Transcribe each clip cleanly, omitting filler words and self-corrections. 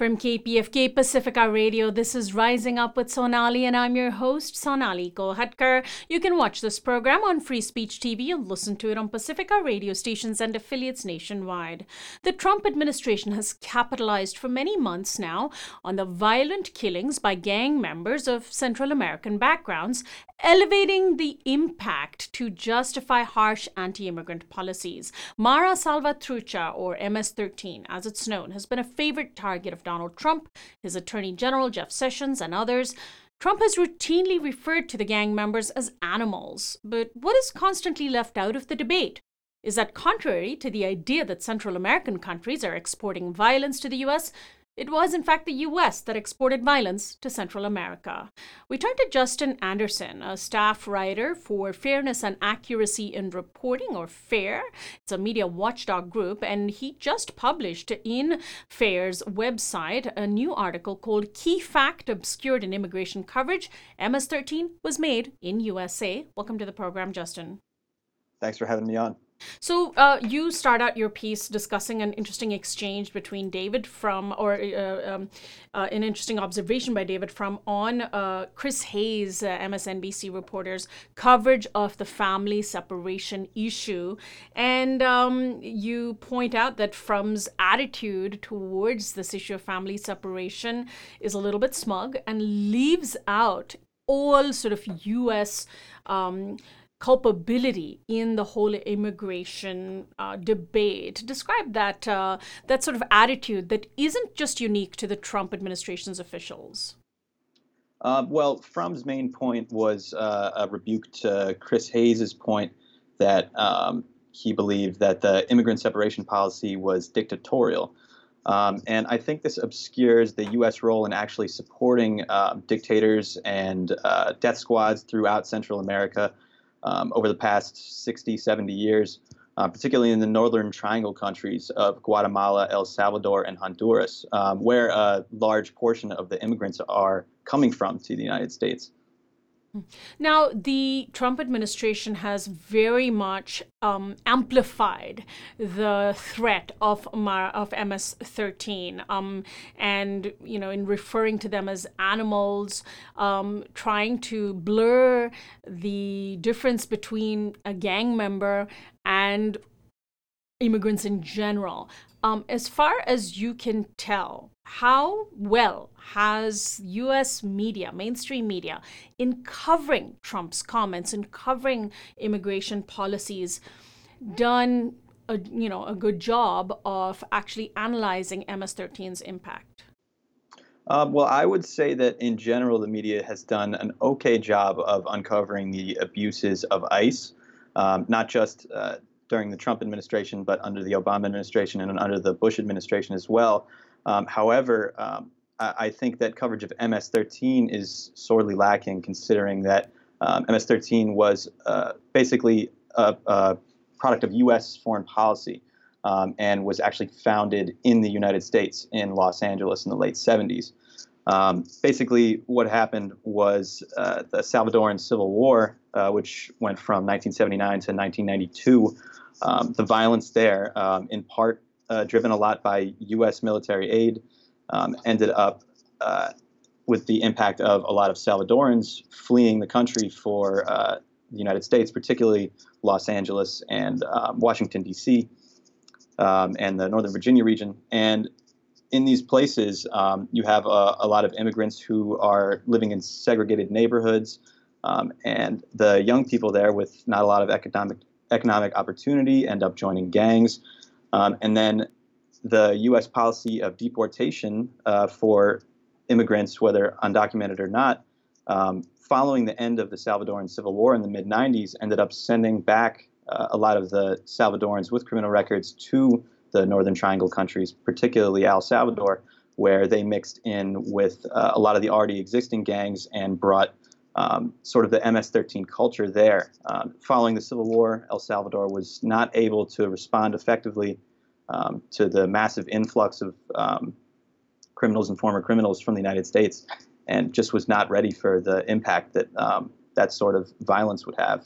From KPFK Pacifica Radio, this is Rising Up with Sonali, and I'm your host, Sonali Kolhatkar. You can watch this program on Free Speech TV and listen to it on Pacifica radio stations and affiliates nationwide. The Trump administration has capitalized for many months now on the violent killings by gang members of Central American backgrounds, elevating the impact to justify harsh anti-immigrant policies. Mara Salvatrucha, or MS-13, as it's known, has been a favorite target of Donald Trump, his Attorney General Jeff Sessions, and others. Trump has routinely referred to the gang members as animals. But what is constantly left out of the debate is that contrary to the idea that Central American countries are exporting violence to the U.S., it was, in fact, the U.S. that exported violence to Central America. We turned to Justin Anderson, a staff writer for Fairness and Accuracy in Reporting, or FAIR. It's a media watchdog group, and he just published in FAIR's website a new article called Key Fact Obscured in Immigration Coverage. MS-13 was made in USA. Welcome to the program, Justin. Thanks for having me on. So you start out your piece discussing an interesting exchange between David Frum, or an interesting observation by David Frum on Chris Hayes, MSNBC reporter's coverage of the family separation issue. And you point out that Frum's attitude towards this issue of family separation is a little bit smug and leaves out all sort of U.S. culpability in the whole immigration debate. Describe that that sort of attitude that isn't just unique to the Trump administration's officials. Well, Frum's main point was a rebuke to Chris Hayes' point that he believed that the immigrant separation policy was dictatorial. And I think this obscures the U.S. role in actually supporting dictators and death squads throughout Central America over the past 60, 70 years, particularly in the Northern Triangle countries of Guatemala, El Salvador, and Honduras, where a large portion of the immigrants are coming from to the United States. Now, the Trump administration has very much amplified the threat of MS-13, and in referring to them as animals, trying to blur the difference between a gang member and immigrants in general. As far as you can tell, how well has U.S. media, mainstream media, in covering Trump's comments and covering immigration policies, done a good job of actually analyzing MS-13's impact? Well, I would say that in general, the media has done an okay job of uncovering the abuses of ICE, not just during the Trump administration, but under the Obama administration and under the Bush administration as well. However, I think that coverage of MS-13 is sorely lacking, considering that MS-13 was basically a product of U.S. foreign policy and was actually founded in the United States in Los Angeles in the late 70s. Basically, what happened was the Salvadoran Civil War, which went from 1979 to 1992, the violence there, in part driven a lot by U.S. military aid, ended up with the impact of a lot of Salvadorans fleeing the country for the United States, particularly Los Angeles and Washington, D.C., and the Northern Virginia region. And in these places, you have a lot of immigrants who are living in segregated neighborhoods, and the young people there with not a lot of economic opportunity end up joining gangs. And then the U.S. policy of deportation for immigrants, whether undocumented or not, following the end of the Salvadoran Civil War in the mid-90s, ended up sending back a lot of the Salvadorans with criminal records to the Northern Triangle countries, particularly El Salvador, where they mixed in with a lot of the already existing gangs and brought sort of the MS-13 culture there. Following the Civil War, El Salvador was not able to respond effectively to the massive influx of criminals and former criminals from the United States, and just was not ready for the impact that that sort of violence would have.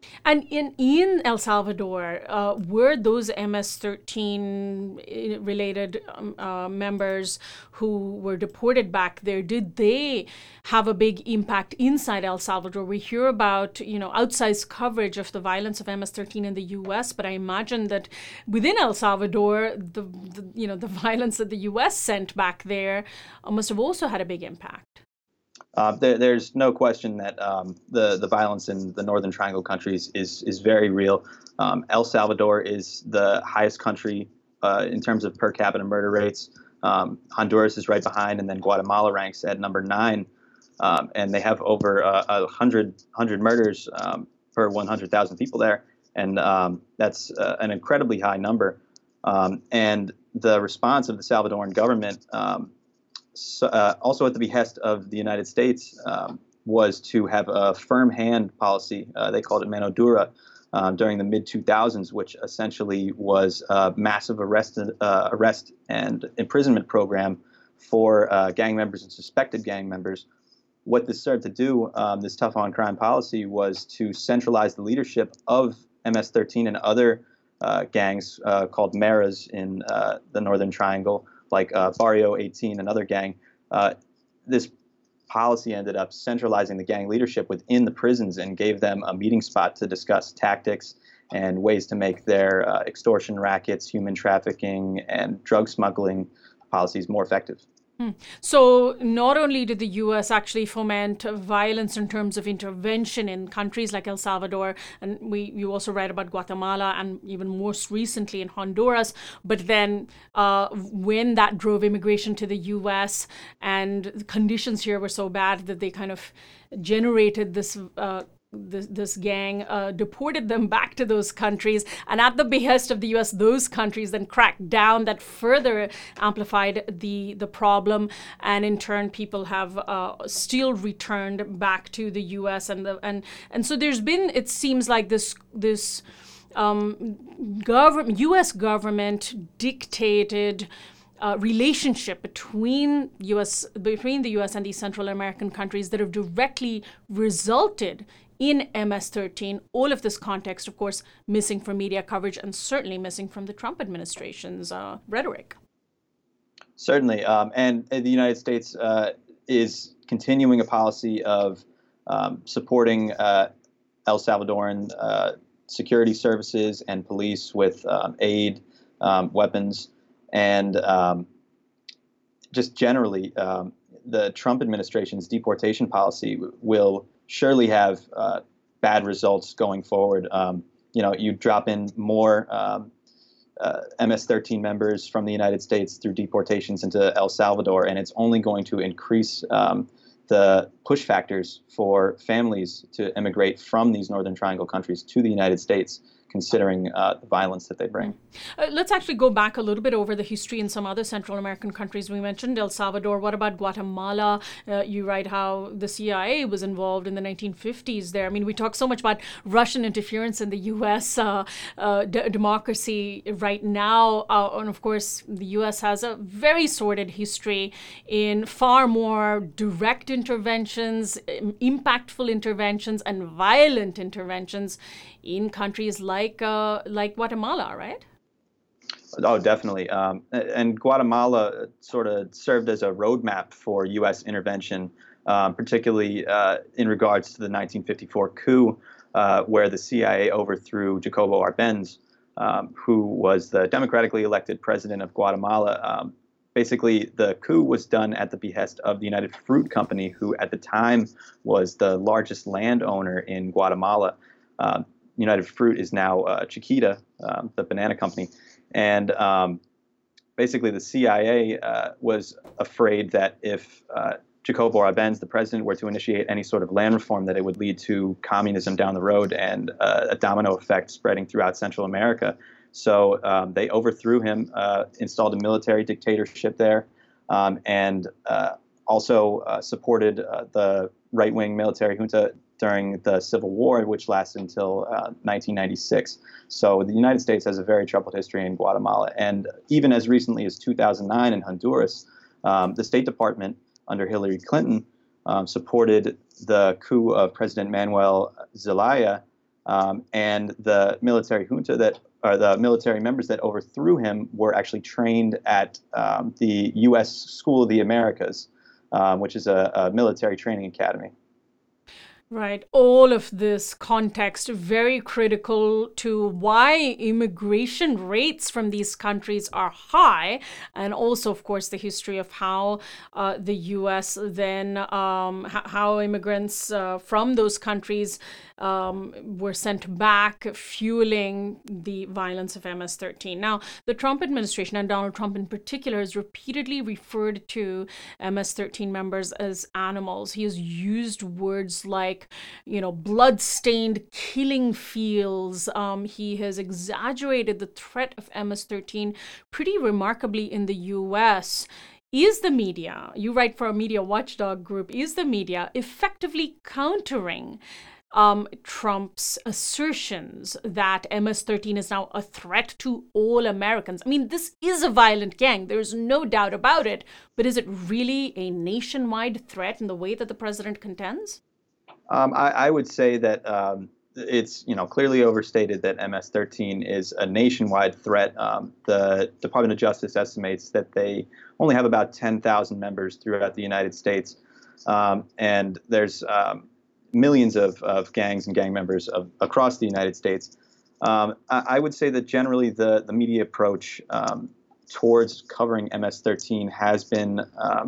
And in El Salvador, were those MS-13 related members who were deported back there, did they have a big impact inside El Salvador? We hear about, outsized coverage of the violence of MS-13 in the U.S., but I imagine that within El Salvador, the violence that the U.S. sent back there must have also had a big impact. There's no question that the violence in the Northern Triangle countries is very real. El Salvador is the highest country in terms of per capita murder rates. Honduras is right behind, and then Guatemala ranks at number 9. And they have over 100 murders per 100,000 people there. And that's an incredibly high number. And the response of the Salvadoran government, also at the behest of the United States, was to have a firm hand policy. They called it Mano Dura during the mid-2000s, which essentially was a massive arrest and imprisonment program for gang members and suspected gang members. What this started to do, this tough on crime policy, was to centralize the leadership of MS-13 and other gangs called Maras in the Northern Triangle, like Barrio 18, another gang. This policy ended up centralizing the gang leadership within the prisons and gave them a meeting spot to discuss tactics and ways to make their extortion rackets, human trafficking, and drug smuggling policies more effective. So not only did the U.S. actually foment violence in terms of intervention in countries like El Salvador, and you also read about Guatemala and even most recently in Honduras, but then when that drove immigration to the U.S. and the conditions here were so bad that they kind of generated this gang, deported them back to those countries, and at the behest of the U.S., those countries then cracked down. That further amplified the problem, and in turn, people have still returned back to the U.S. and so there's been, it seems like this U.S. government dictated relationship between the U.S. and these Central American countries that have directly resulted in MS-13. All of this context, of course, missing from media coverage and certainly missing from the Trump administration's rhetoric. Certainly. And the United States is continuing a policy of supporting El Salvadoran security services and police with aid, weapons, and just generally, the Trump administration's deportation policy will surely have bad results going forward. You drop in more MS-13 members from the United States through deportations into El Salvador, and it's only going to increase the push factors for families to immigrate from these Northern Triangle countries to the United States, considering the violence that they bring. Let's actually go back a little bit over the history in some other Central American countries. We mentioned El Salvador. What about Guatemala? You write how the CIA was involved in the 1950s there. I mean, we talk so much about Russian interference in the U.S. Democracy right now. And of course, the U.S. has a very sordid history in far more direct interventions, impactful interventions, and violent interventions in countries like Guatemala, right? Oh, definitely. And Guatemala sort of served as a roadmap for U.S. intervention, particularly in regards to the 1954 coup, where the CIA overthrew Jacobo Arbenz, who was the democratically elected president of Guatemala. Basically, the coup was done at the behest of the United Fruit Company, who at the time was the largest landowner in Guatemala. United Fruit is now Chiquita, the banana company. And basically the CIA was afraid that if Jacobo Arbenz, the president, were to initiate any sort of land reform, that it would lead to communism down the road and a domino effect spreading throughout Central America. So they overthrew him, installed a military dictatorship there, and also supported the right-wing military junta during the Civil War, which lasted until 1996. So the United States has a very troubled history in Guatemala. And even as recently as 2009 in Honduras, the State Department under Hillary Clinton supported the coup of President Manuel Zelaya And the military junta that, or the military members that overthrew him, were actually trained at the U.S. School of the Americas, which is a military training academy. Right. All of this context very critical to why immigration rates from these countries are high, and also, of course, the history of how the U.S. then how immigrants from those countries were sent back, fueling the violence of MS-13. Now, the Trump administration, and Donald Trump in particular, has repeatedly referred to MS-13 members as animals. He has used words like, blood-stained killing fields. He has exaggerated the threat of MS-13 pretty remarkably in the U.S. Is the media, you write for a media watchdog group, is the media effectively countering Trump's assertions that MS-13 is now a threat to all Americans? I mean, this is a violent gang. There's no doubt about it. But is it really a nationwide threat in the way that the president contends? I would say that it's clearly overstated that MS-13 is a nationwide threat. The Department of Justice estimates that they only have about 10,000 members throughout the United States, and there's millions of gangs and gang members across the United States. I would say that generally the media approach towards covering MS-13 has been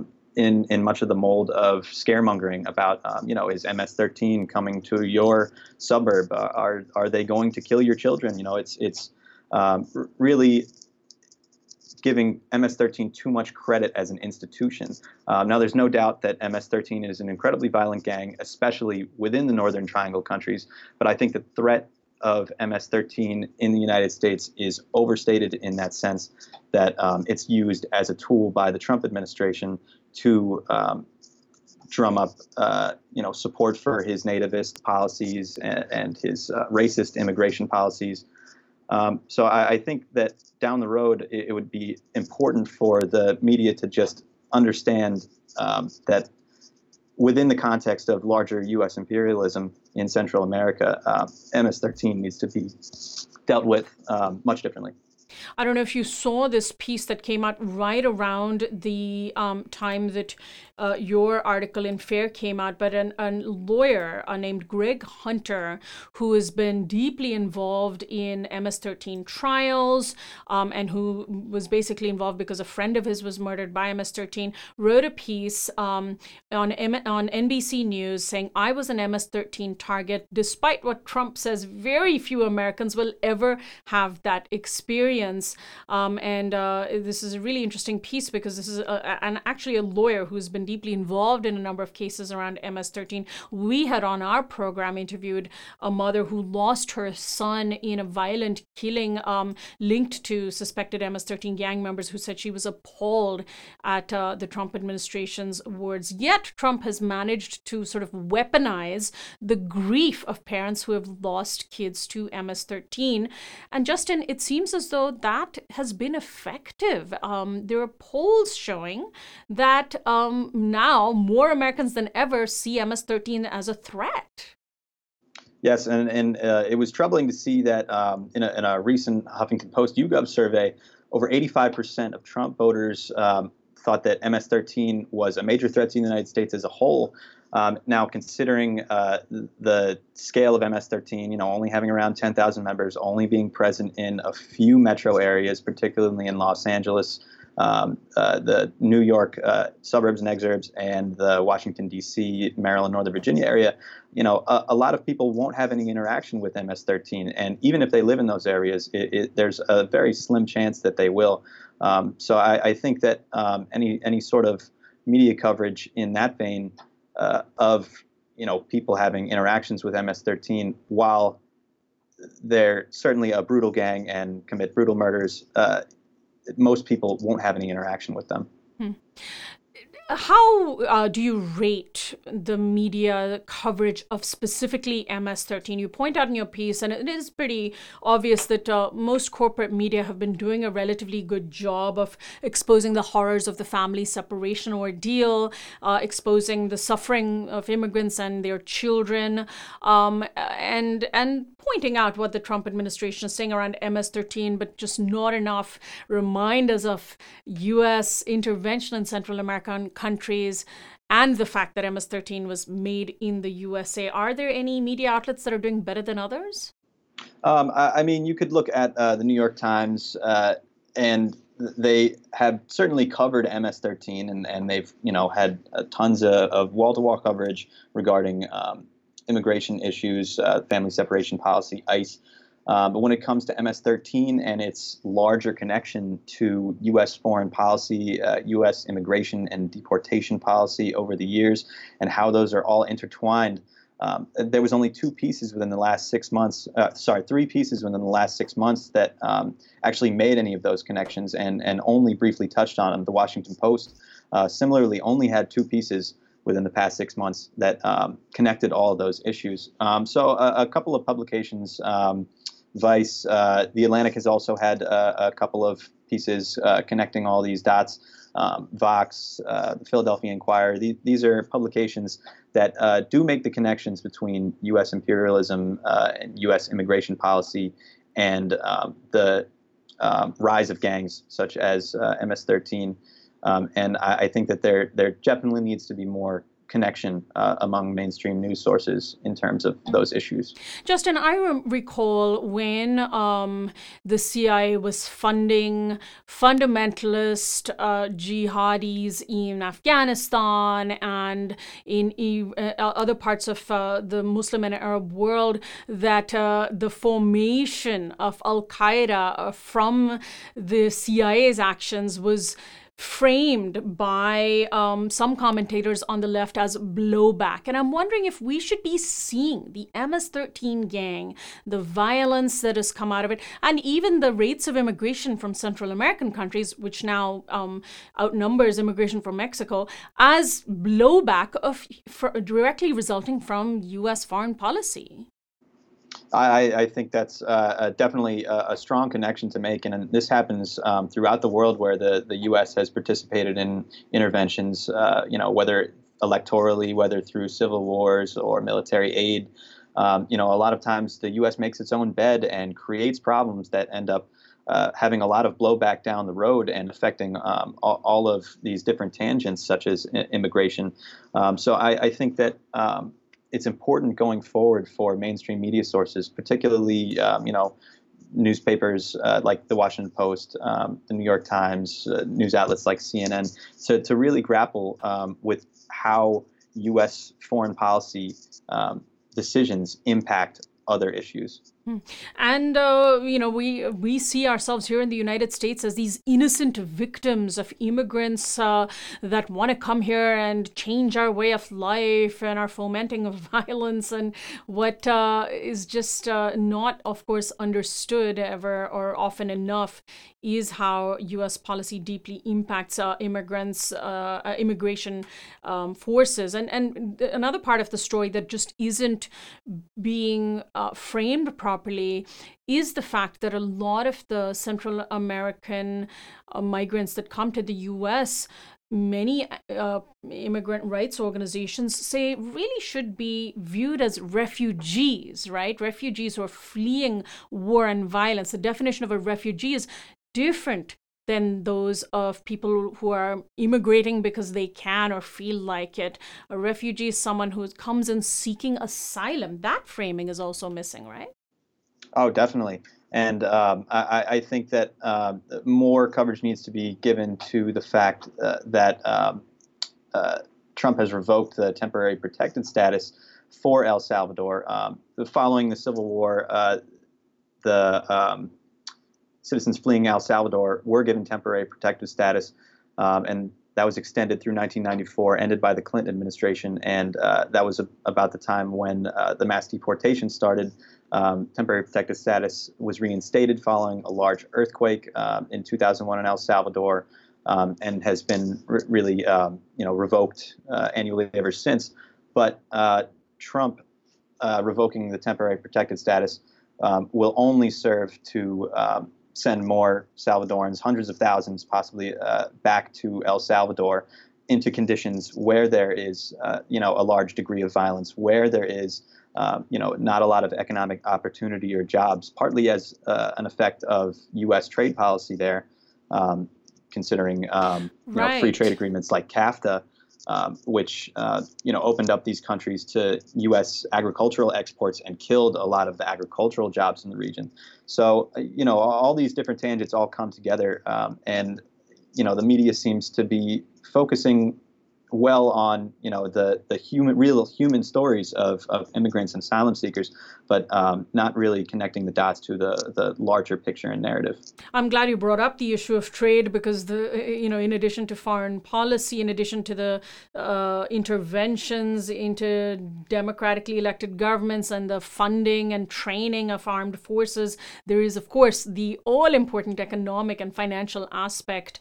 in much of the mold of scaremongering about, is MS-13 coming to your suburb? Are they going to kill your children? It's really giving MS-13 too much credit as an institution. Now, there's no doubt that MS-13 is an incredibly violent gang, especially within the Northern Triangle countries. But I think the threat of MS-13 in the United States is overstated in that sense that it's used as a tool by the Trump administration to drum up, support for his nativist policies and his racist immigration policies. So I think that down the road, it would be important for the media to just understand that within the context of larger U.S. imperialism in Central America, MS-13 needs to be dealt with much differently. I don't know if you saw this piece that came out right around the time that your article in FAIR came out, but a lawyer named Greg Hunter, who has been deeply involved in MS-13 trials and who was basically involved because a friend of his was murdered by MS-13, wrote a piece on NBC News saying, "I was an MS-13 target. Despite what Trump says, very few Americans will ever have that experience." And this is a really interesting piece because this is actually a lawyer who's been deeply involved in a number of cases around MS-13. We had on our program interviewed a mother who lost her son in a violent killing linked to suspected MS-13 gang members, who said she was appalled at the Trump administration's words. Yet Trump has managed to sort of weaponize the grief of parents who have lost kids to MS-13. And Justin, it seems as though that has been effective. There are polls showing that now more Americans than ever see MS-13 as a threat. Yes, and it was troubling to see that in a recent Huffington Post YouGov survey, over 85% of Trump voters thought that MS-13 was a major threat to the United States as a whole. Now, considering the scale of MS-13, only having around 10,000 members, only being present in a few metro areas, particularly in Los Angeles, the New York suburbs and exurbs, and the Washington, D.C., Maryland, Northern Virginia area, a lot of people won't have any interaction with MS-13. And even if they live in those areas, there's a very slim chance that they will. So I think that any sort of media coverage in that vein of people having interactions with MS-13, while they're certainly a brutal gang and commit brutal murders, most people won't have any interaction with them. How do you rate the media coverage of specifically MS-13? You point out in your piece, and it is pretty obvious that most corporate media have been doing a relatively good job of exposing the horrors of the family separation ordeal, exposing the suffering of immigrants and their children, and pointing out what the Trump administration is saying around MS-13, but just not enough reminders of U.S. intervention in Central American countries and the fact that MS-13 was made in the USA. Are there any media outlets that are doing better than others? I mean, you could look at the New York Times, and they have certainly covered MS-13, and they've had tons of wall-to-wall coverage regarding immigration issues, family separation policy, ICE. But when it comes to MS-13 and its larger connection to U.S. foreign policy, U.S. immigration and deportation policy over the years, and how those are all intertwined, there was only three pieces within the last 6 months that actually made any of those connections, and only briefly touched on them. The Washington Post similarly only had two pieces within the past 6 months that connected all of those issues. So a couple of publications, Vice, The Atlantic has also had a couple of pieces connecting all these dots. Vox, the Philadelphia Inquirer, these are publications that do make the connections between U.S. imperialism and U.S. immigration policy and the rise of gangs such as MS-13. And I think that there definitely needs to be more connection among mainstream news sources in terms of those issues. Justin, I recall when the CIA was funding fundamentalist jihadis in Afghanistan and in other parts of the Muslim and Arab world, that the formation of Al-Qaeda from the CIA's actions was framed by some commentators on the left as blowback. And I'm wondering if we should be seeing the MS-13 gang, the violence that has come out of it, and even the rates of immigration from Central American countries, which now outnumbers immigration from Mexico, as blowback directly resulting from U.S. foreign policy. I think that's definitely a strong connection to make, and this happens throughout the world where the U.S. has participated in interventions, whether electorally, whether through civil wars or military aid. A lot of times the U.S. makes its own bed and creates problems that end up having a lot of blowback down the road and affecting all of these different tangents, such as immigration. So I think that it's important going forward for mainstream media sources, particularly, newspapers like the Washington Post, the New York Times, news outlets like CNN, to really grapple with how U.S. foreign policy decisions impact other issues. And, we see ourselves here in the United States as these innocent victims of immigrants that want to come here and change our way of life and are fomenting violence, and what is just not, of course, understood ever or often enough is how U.S. policy deeply impacts immigration forces. And another part of the story that just isn't being framed properly is the fact that a lot of the Central American migrants that come to the U.S., many immigrant rights organizations say really should be viewed as refugees, right? Refugees who are fleeing war and violence. The definition of a refugee is different than those of people who are immigrating because they can or feel like it. A refugee is someone who comes in seeking asylum. That framing is also missing, right? Oh, definitely. And I think that more coverage needs to be given to the fact that Trump has revoked the temporary protected status for El Salvador. Following the Civil War, the citizens fleeing El Salvador were given temporary protective status, and that was extended through 1994, ended by the Clinton administration, and that was about the time when the mass deportation started. Temporary protective status was reinstated following a large earthquake in 2001 in El Salvador. and has been really revoked annually ever since. But Trump revoking the temporary protected status will only serve to send more Salvadorans, hundreds of thousands possibly, back to El Salvador into conditions where there is, a large degree of violence, where there is, not a lot of economic opportunity or jobs, partly as an effect of U.S. trade policy there, considering, free trade agreements like CAFTA, which opened up these countries to U.S. agricultural exports and killed a lot of the agricultural jobs in the region. So, all these different tangents all come together, and the media seems to be focusing well on the real human stories of immigrants and asylum seekers, but not really connecting the dots to the larger picture and narrative. I'm glad you brought up the issue of trade, because in addition to foreign policy, in addition to the interventions into democratically elected governments and the funding and training of armed forces, there is, of course, the all-important economic and financial aspect.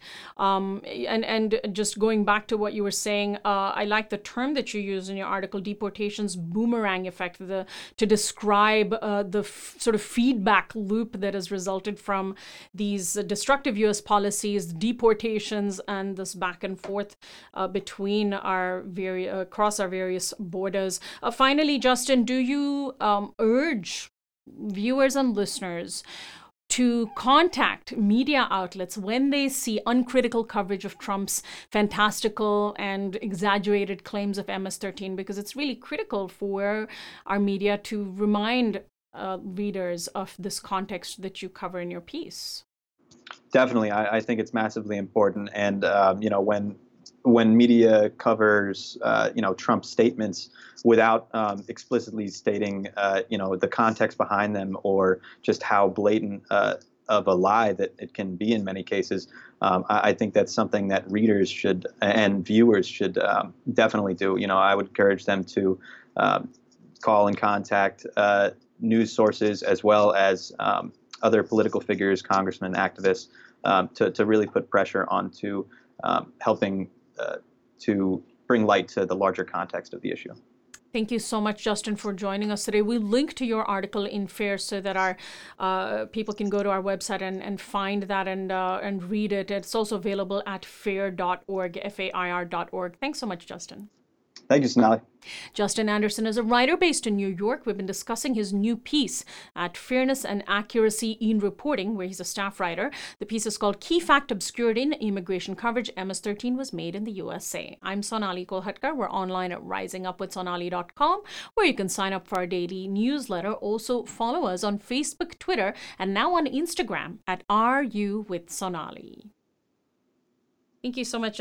And just going back to what you were saying, I like the term that you use in your article, deportation's boomerang effect, to describe the sort of feedback loop that has resulted from these destructive U.S. policies, deportations, and this back and forth between across our various borders. Finally, Justin, do you urge viewers and listeners to contact media outlets when they see uncritical coverage of Trump's fantastical and exaggerated claims of MS-13, because it's really critical for our media to remind readers of this context that you cover in your piece? Definitely. I think it's massively important. And, when media covers, Trump's statements without explicitly stating, the context behind them, or just how blatant of a lie that it can be in many cases, I think that's something that readers should and viewers should definitely do. I would encourage them to call and contact news sources, as well as other political figures, congressmen, activists, to really put pressure onto helping to bring light to the larger context of the issue. Thank you so much, Justin, for joining us today. We'll link to your article in FAIR so that our people can go to our website and find that and read it. It's also available at fair.org, FAIR.org. Thanks so much, Justin. Thank you, Sonali. Justin Anderson is a writer based in New York. We've been discussing his new piece at Fairness and Accuracy in Reporting, where he's a staff writer. The piece is called Key Fact Obscured in Immigration Coverage. MS-13 was made in the USA. I'm Sonali Kolhatkar. We're online at risingupwithsonali.com, where you can sign up for our daily newsletter. Also follow us on Facebook, Twitter, and now on Instagram at RU with Sonali. Thank you so much.